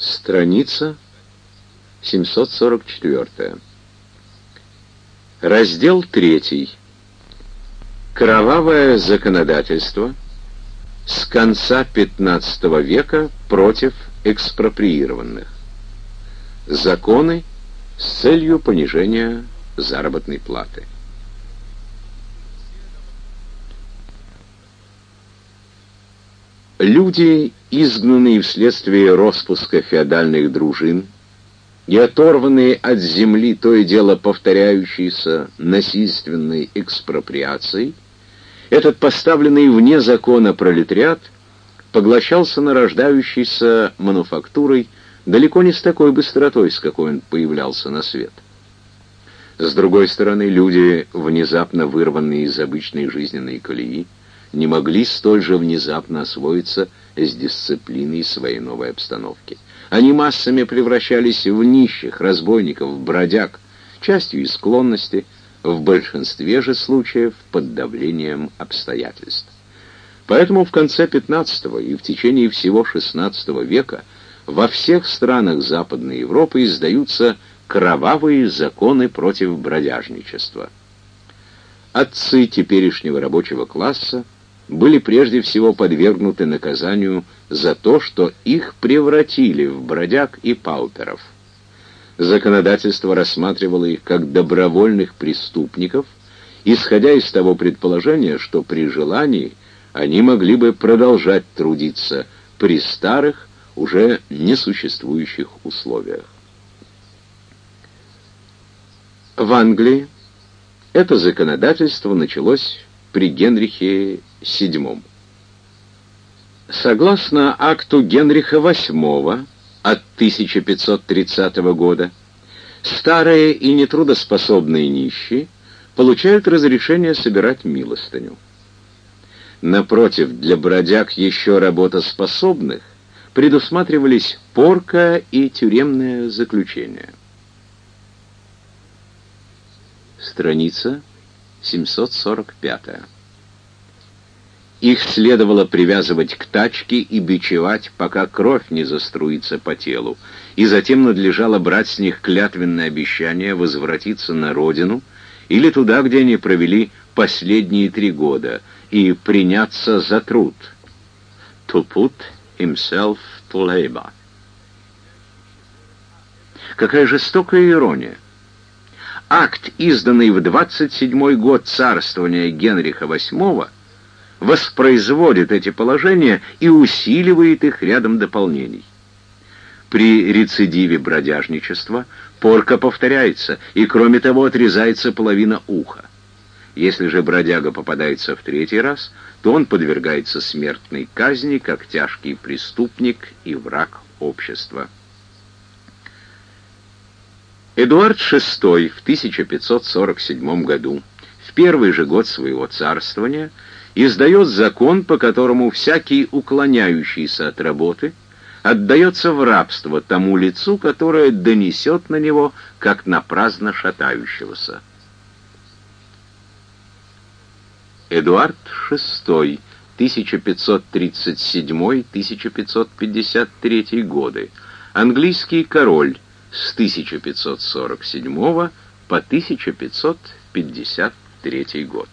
Страница 744. Раздел 3. Кровавое законодательство с конца XV века против экспроприированных. Законы с целью понижения заработной платы. Люди, изгнанные вследствие распуска феодальных дружин и оторванные от земли то и дело повторяющейся насильственной экспроприацией, этот поставленный вне закона пролетариат поглощался нарождающейся мануфактурой далеко не с такой быстротой, с какой он появлялся на свет. С другой стороны, люди, внезапно вырванные из обычной жизненной колеи, не могли столь же внезапно освоиться с дисциплиной своей новой обстановки. Они массами превращались в нищих, разбойников, бродяг, частью из склонности, в большинстве же случаев под давлением обстоятельств. Поэтому в конце XV и в течение всего XVI века во всех странах Западной Европы издаются кровавые законы против бродяжничества. Отцы теперешнего рабочего класса были прежде всего подвергнуты наказанию за то, что их превратили в бродяг и пауперов. Законодательство рассматривало их как добровольных преступников, исходя из того предположения, что при желании они могли бы продолжать трудиться при старых, уже несуществующих условиях. В Англии это законодательство началось при Генрихе VII. Согласно акту Генриха VIII от 1530 года, старые и нетрудоспособные нищие получают разрешение собирать милостыню. Напротив, для бродяг еще работоспособных предусматривались порка и тюремное заключение. Страница 745. Их следовало привязывать к тачке и бичевать, пока кровь не заструится по телу, и затем надлежало брать с них клятвенное обещание возвратиться на родину или туда, где они провели последние 3 года, и приняться за труд. To put himself to labor. Какая жестокая ирония! Акт, изданный в 27-й год царствования Генриха VIII, воспроизводит эти положения и усиливает их рядом дополнений. При рецидиве бродяжничества порка повторяется, и кроме того отрезается половина уха. Если же бродяга попадается в 3-й раз, то он подвергается смертной казни как тяжкий преступник и враг общества. Эдуард VI в 1547 году, в первый же год своего царствования, издает закон, по которому всякий, уклоняющийся от работы, отдается в рабство тому лицу, которое донесет на него, как на праздно шатающегося. Эдуард VI, 1537-1553 годы, английский король с 1547 по 1553 год.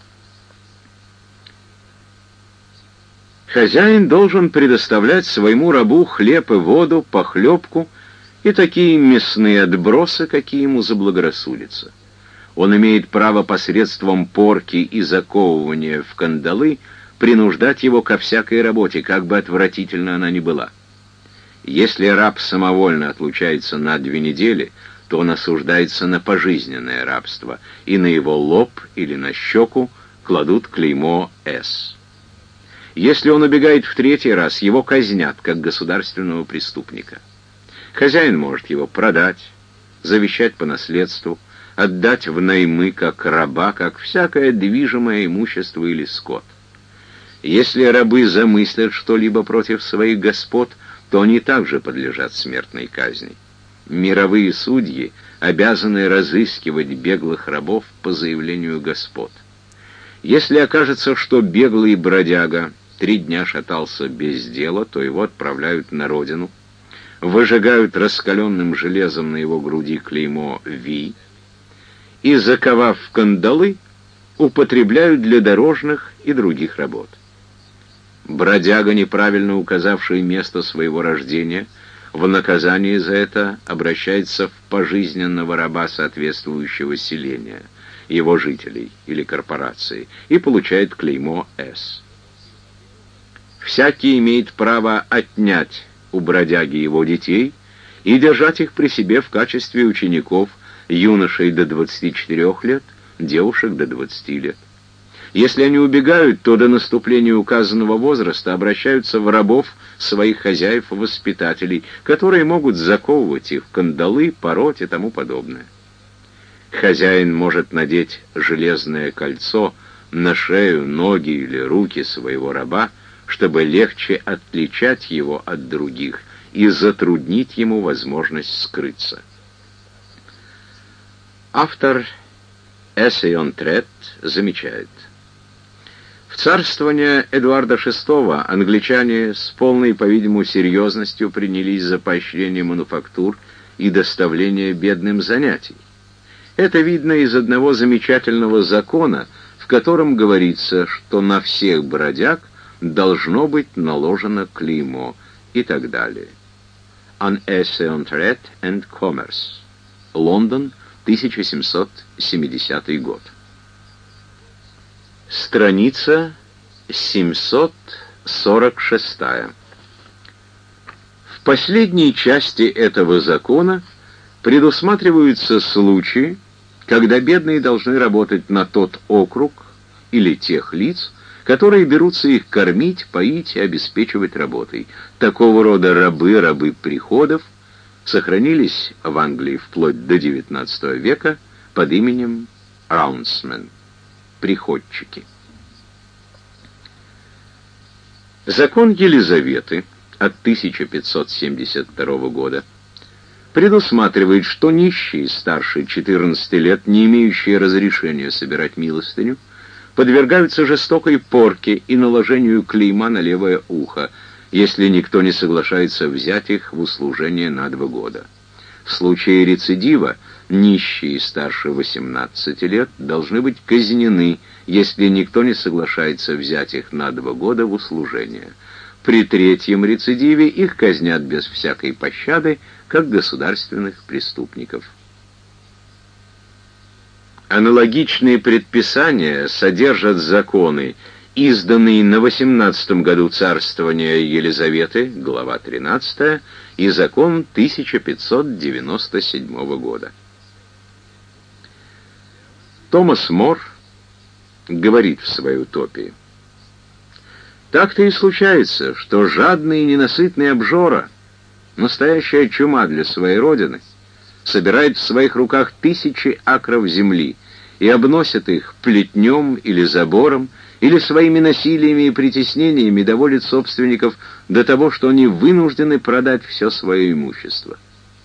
Хозяин должен предоставлять своему рабу хлеб и воду, похлебку и такие мясные отбросы, какие ему заблагорассудится. Он имеет право посредством порки и заковывания в кандалы принуждать его ко всякой работе, как бы отвратительно она ни была. Если раб самовольно отлучается на 2 недели, то он осуждается на пожизненное рабство, и на его лоб или на щеку кладут клеймо «С». Если он убегает в 3-й раз, его казнят, как государственного преступника. Хозяин может его продать, завещать по наследству, отдать в наймы как раба, как всякое движимое имущество или скот. Если рабы замыслят что-либо против своих господ, то они также подлежат смертной казни. Мировые судьи обязаны разыскивать беглых рабов по заявлению господ. Если окажется, что беглый бродяга 3 дня шатался без дела, то его отправляют на родину. выжигают раскаленным железом на его груди клеймо «Ви» и, заковав в кандалы, употребляют для дорожных и других работ. Бродяга, неправильно указавший место своего рождения, в наказание за это обращается в пожизненного раба соответствующего селения, его жителей или корпорации, и получает клеймо «С». Всякий имеет право отнять у бродяги его детей и держать их при себе в качестве учеников, юношей до 24 лет, девушек до 20 лет. Если они убегают, то до наступления указанного возраста обращаются в рабов своих хозяев и воспитателей, которые могут заковывать их в кандалы, пороть и тому подобное. Хозяин может надеть железное кольцо на шею, ноги или руки своего раба, чтобы легче отличать его от других и затруднить ему возможность скрыться. Автор «Essai on Trade» замечает: в царствование Эдуарда VI англичане с полной, по-видимому, серьезностью принялись за поощрение мануфактур и доставление бедным занятий. Это видно из одного замечательного закона, в котором говорится, что на всех бродяг должно быть наложено клеймо и так далее. An Essay on Trade and Commerce. Лондон, 1770 год. Страница 746. В последней части этого закона предусматриваются случаи, когда бедные должны работать на тот округ или тех лиц, которые берутся их кормить, поить и обеспечивать работой. Такого рода рабы приходов сохранились в Англии вплоть до XIX века под именем «roundsmen» — приходчики. Закон Елизаветы от 1572 года предусматривает, что нищие старше 14 лет, не имеющие разрешения собирать милостыню, подвергаются жестокой порке и наложению клейма на левое ухо, если никто не соглашается взять их в услужение на 2 года. В случае рецидива нищие старше 18 лет должны быть казнены, если никто не соглашается взять их на 2 года в услужение. При 3-м рецидиве их казнят без всякой пощады, как государственных преступников. Аналогичные предписания содержат законы, изданные на 18-м году царствования Елизаветы, глава 13, и закон 1597 года. Томас Мор говорит в своей утопии: «Так-то и случается, что жадный и ненасытный обжора, настоящая чума для своей родины, собирает в своих руках 1000 акров земли и обносит их плетнем или забором, или своими насилиями и притеснениями доводит собственников до того, что они вынуждены продать все свое имущество.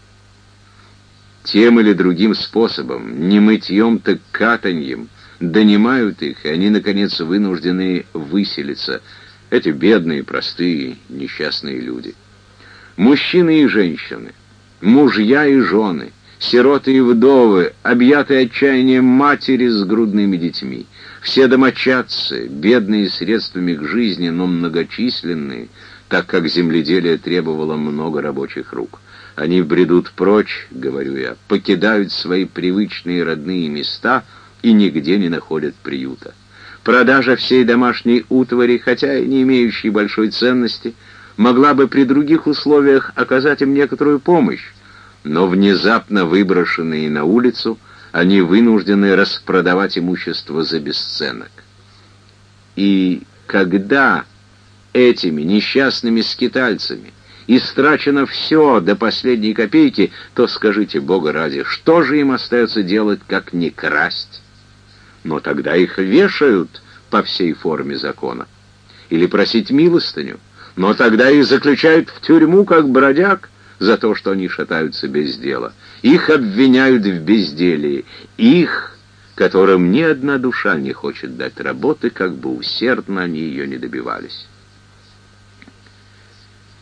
Тем или другим способом, не мытьем, так катаньем, донимают их, и они, наконец, вынуждены выселиться, эти бедные, простые, несчастные люди. Мужчины и женщины, мужья и жены, сироты и вдовы, объятые отчаянием матери с грудными детьми, все домочадцы, бедные средствами к жизни, но многочисленные, так как земледелие требовало много рабочих рук. Они бредут прочь, говорю я, покидают свои привычные родные места и нигде не находят приюта. Продажа всей домашней утвари, хотя и не имеющей большой ценности, могла бы при других условиях оказать им некоторую помощь, но внезапно выброшенные на улицу, они вынуждены распродавать имущество за бесценок. И когда этими несчастными скитальцами истрачено все до последней копейки, то скажите, Бога ради, что же им остается делать, как не красть? Но тогда их вешают по всей форме закона. Или просить милостыню. Но тогда их заключают в тюрьму, как бродяг, за то, что они шатаются без дела. Их обвиняют в безделии. Их, которым ни одна душа не хочет дать работы, как бы усердно они ее не добивались.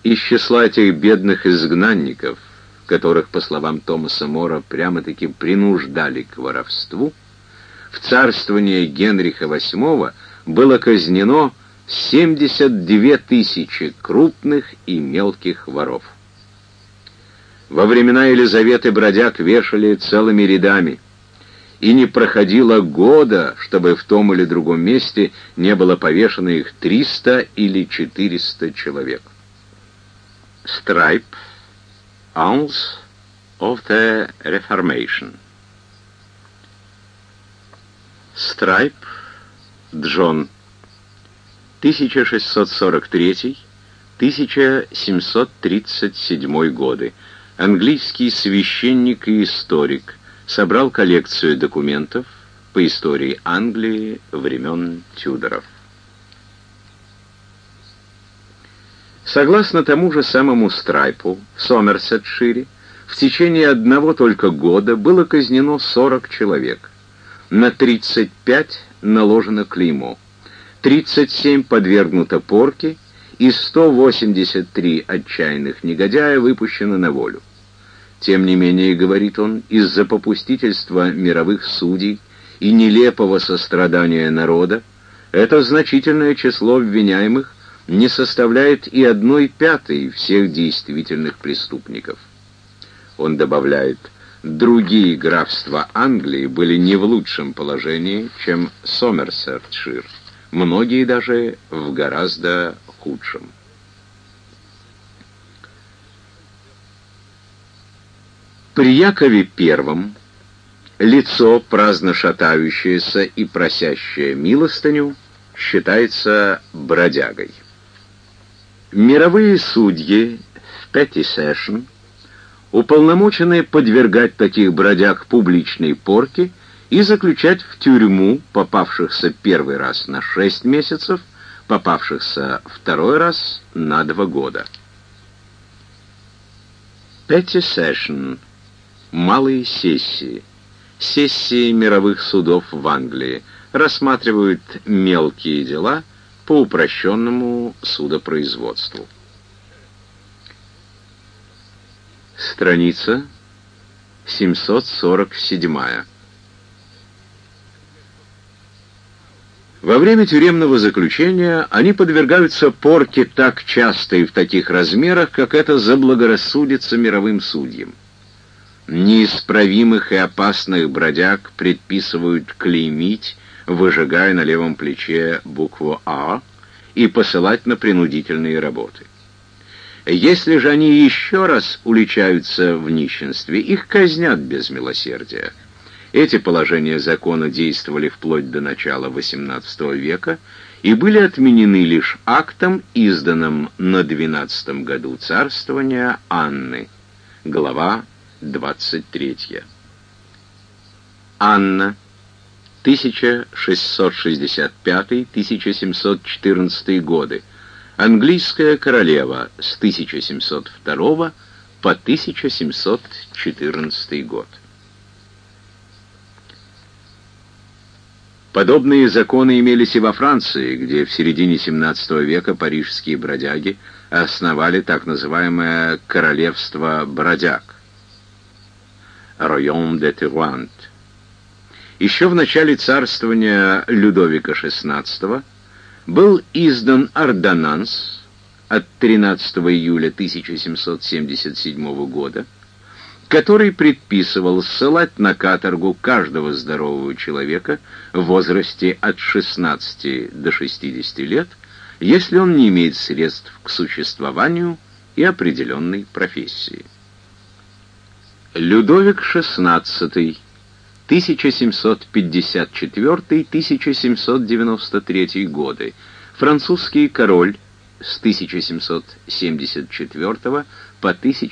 Из числа этих бедных изгнанников, которых, по словам Томаса Мора, прямо-таки принуждали к воровству, в царствование Генриха VIII было казнено 72 тысячи крупных и мелких воров. Во времена Елизаветы бродяг вешали целыми рядами, и не проходило года, чтобы в том или другом месте не было повешено их 300 или 400 человек. Страйп, Annals of the Reformation. Страйп, Джон, 1643-1737 годы. Английский священник и историк. Собрал коллекцию документов по истории Англии времен Тюдоров. Согласно тому же самому Страйпу, в Сомерсетшире в течение одного только года было казнено 40 человек. На 35 наложено клеймо, 37 подвергнуто порке и 183 отчаянных негодяя выпущены на волю. Тем не менее, говорит он, из-за попустительства мировых судей и нелепого сострадания народа это значительное число обвиняемых не составляет и 1/5 всех действительных преступников. Он добавляет, другие графства Англии были не в лучшем положении, чем Сомерсетшир, многие даже в гораздо худшем. При Якове I лицо, праздно шатающееся и просящее милостыню, считается бродягой. Мировые судьи в Petty Session уполномочены подвергать таких бродяг публичной порке и заключать в тюрьму попавшихся первый раз на 6 месяцев, попавшихся второй раз на 2 года. Petty Session — малые сессии. Сессии мировых судов в Англии рассматривают мелкие дела по упрощенному судопроизводству. Страница 747. Во время тюремного заключения они подвергаются порке так часто и в таких размерах, как это заблагорассудится мировым судьям. Неисправимых и опасных бродяг предписывают клеймить, выжигая на левом плече букву «А» и посылать на принудительные работы. Если же они еще раз уличаются в нищенстве, их казнят без милосердия. Эти положения закона действовали вплоть до начала XVIII века и были отменены лишь актом, изданным на 12-м году царствования Анны, глава 23. Анна, 1665-1714 годы, английская королева с 1702 по 1714 год. Подобные законы имелись и во Франции, где в середине XVII века парижские бродяги основали так называемое «королевство бродяг» (Royaume de Tyran). Еще в начале царствования Людовика XVI был издан ордонанс от 13 июля 1777 года, который предписывал ссылать на каторгу каждого здорового человека в возрасте от 16 до 60 лет, если он не имеет средств к существованию и определенной профессии. Людовик XVI, 1754-1793 годы, французский король с 1774 по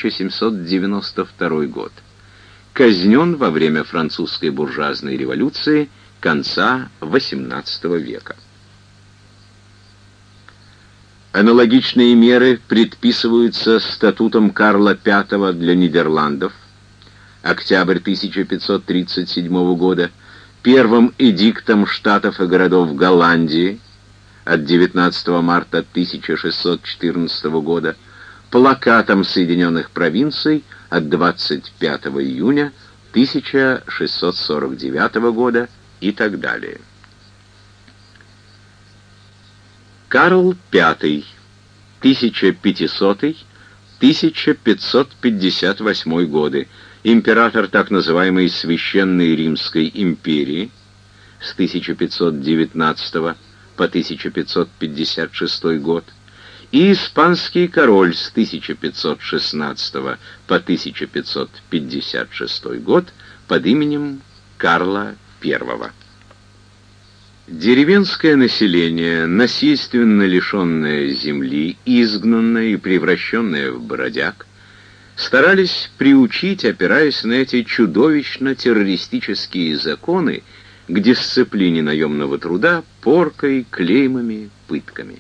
1792 год, казнен во время французской буржуазной революции конца XVIII века. Аналогичные меры предписываются статутом Карла V для Нидерландов, октябрь 1537 года, первым эдиктом штатов и городов Голландии от 19 марта 1614 года, плакатом Соединенных провинций от 25 июня 1649 года и так далее. Карл V, 1500-1558 годы, император так называемой Священной Римской империи с 1519 по 1556 год, и испанский король с 1516 по 1556 год под именем Карла I. Деревенское население, насильственно лишенное земли, изгнанное и превращенное в бродяг, старались приучить, опираясь на эти чудовищно-террористические законы, к дисциплине наемного труда, поркой, клеймами, пытками.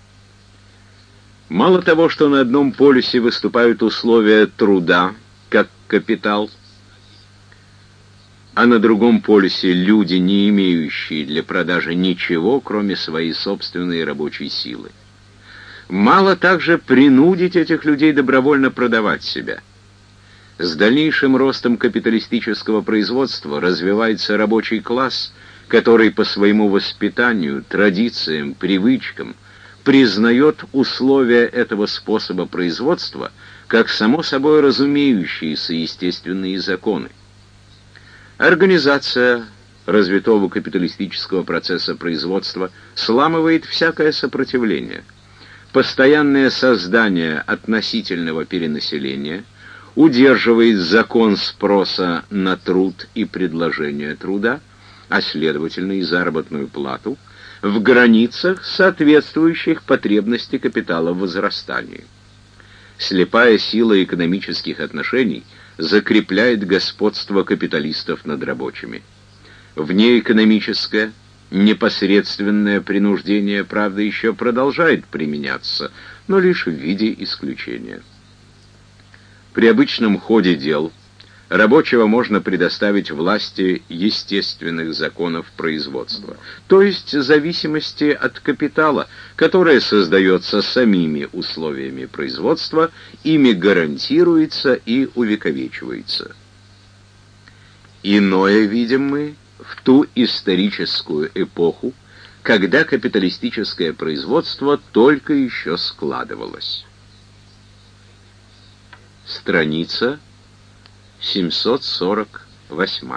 Мало того, что на одном полюсе выступают условия труда, как капитал, а на другом полюсе люди, не имеющие для продажи ничего, кроме своей собственной рабочей силы. Мало также принудить этих людей добровольно продавать себя. С дальнейшим ростом капиталистического производства развивается рабочий класс, который по своему воспитанию, традициям, привычкам признает условия этого способа производства как само собой разумеющиеся естественные законы. Организация развитого капиталистического процесса производства сламывает всякое сопротивление. Постоянное создание относительного перенаселения удерживает закон спроса на труд и предложение труда, а следовательно и заработную плату, в границах, соответствующих потребности капитала в возрастании. Слепая сила экономических отношений закрепляет господство капиталистов над рабочими. Внеэкономическое, непосредственное принуждение, правда, еще продолжает применяться, но лишь в виде исключения. При обычном ходе дел рабочего можно предоставить власти естественных законов производства, то есть зависимости от капитала, которое создается самими условиями производства, ими гарантируется и увековечивается. Иное видим мы в ту историческую эпоху, когда капиталистическое производство только еще складывалось. Страница 748.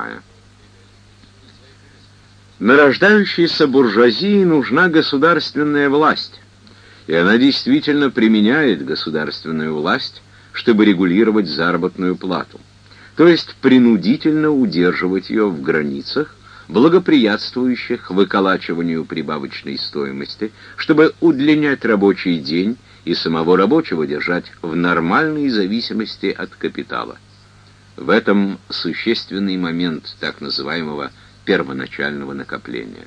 Нарождающейся буржуазии нужна государственная власть, и она действительно применяет государственную власть, чтобы регулировать заработную плату, то есть принудительно удерживать ее в границах, благоприятствующих выколачиванию прибавочной стоимости, чтобы удлинять рабочий день и самого рабочего держать в нормальной зависимости от капитала. В этом существенный момент так называемого первоначального накопления.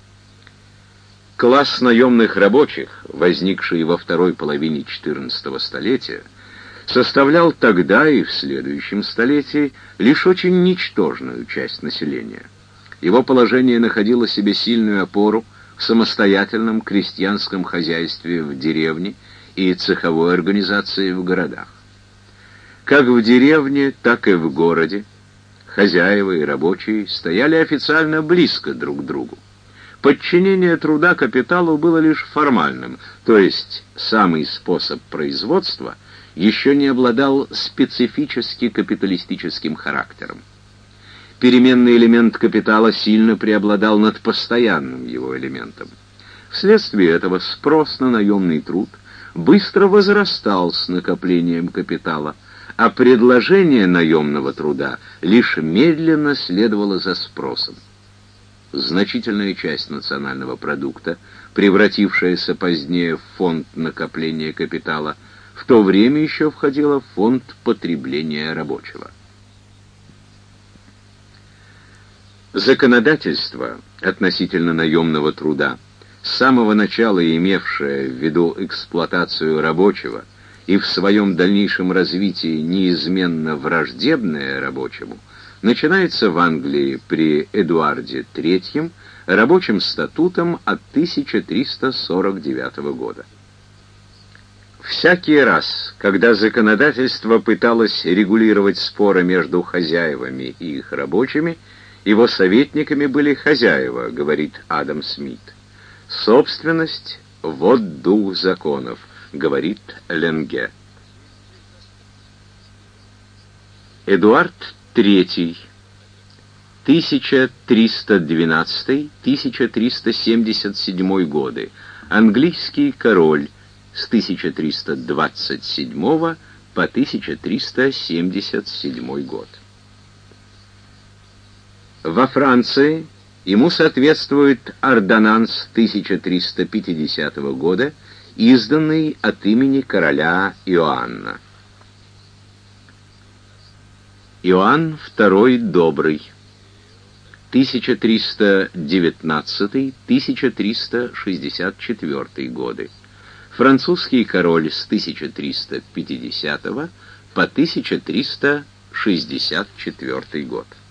Класс наемных рабочих, возникший во второй половине XIV столетия, составлял тогда и в следующем столетии лишь очень ничтожную часть населения. Его положение находило себе сильную опору в самостоятельном крестьянском хозяйстве в деревне и цеховой организации в городах. Как в деревне, так и в городе хозяева и рабочие стояли официально близко друг к другу. Подчинение труда капиталу было лишь формальным, то есть самый способ производства еще не обладал специфически капиталистическим характером. Переменный элемент капитала сильно преобладал над постоянным его элементом. Вследствие этого спрос на наемный труд быстро возрастал с накоплением капитала, а предложение наемного труда лишь медленно следовало за спросом. Значительная часть национального продукта, превратившаяся позднее в фонд накопления капитала, в то время еще входила в фонд потребления рабочего. Законодательство относительно наемного труда, с самого начала имевшее в виду эксплуатацию рабочего и в своем дальнейшем развитии неизменно враждебное рабочему, начинается в Англии при Эдуарде III рабочим статутом от 1349 года. В Всякий раз, когда законодательство пыталось регулировать споры между хозяевами и их рабочими, его советниками были хозяева, говорит Адам Смит. Собственность — вот дух законов, говорит Ленге. Эдуард III, 1312-1377 годы, английский король с 1327 по 1377 год. Во Франции ему соответствует ордонанс 1350 года, изданный от имени короля Иоанна. Иоанн II Добрый, 1319-1364 годы. Французский король с 1350 по 1364 год.